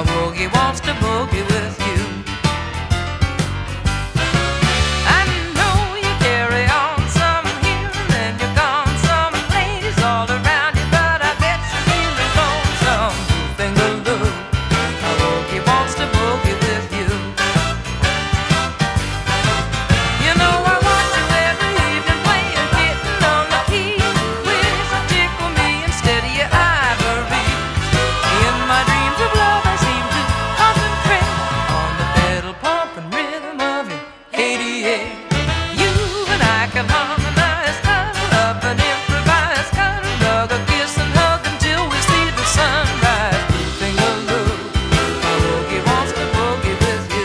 My boogie wants to boogie with you. I know you carry on some here and then you're gone. Some ladies all around you, but I bet you're feeling lonesome. Finger Lou, my boogie wants to boogie with you. You know I watch you every evening playing, getting on the keys. Wish you'd tickle me instead of your ivory. In my dreams of love I seem to concentrate on the pedal pumping rhythm of your 88. You and I can harmonize, cuddle up and improvise, cuddle, snuggle, kiss and hug until we see the sunrise. Finger Lou, my boogie wants to boogie with you.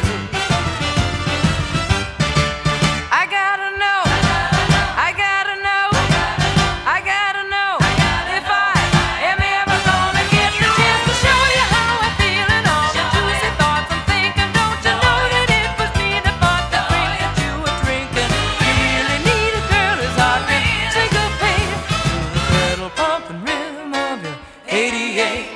I gotta know, I gotta know, I gotta know if I am ever gonna get the chance to show you how I feel and all the juicy thoughts I'm thinking. Don't you know that it was me that bought the drink that you were drinking? You really need a girl as hard to syncopate to the pedal pumping rhythm of your 88.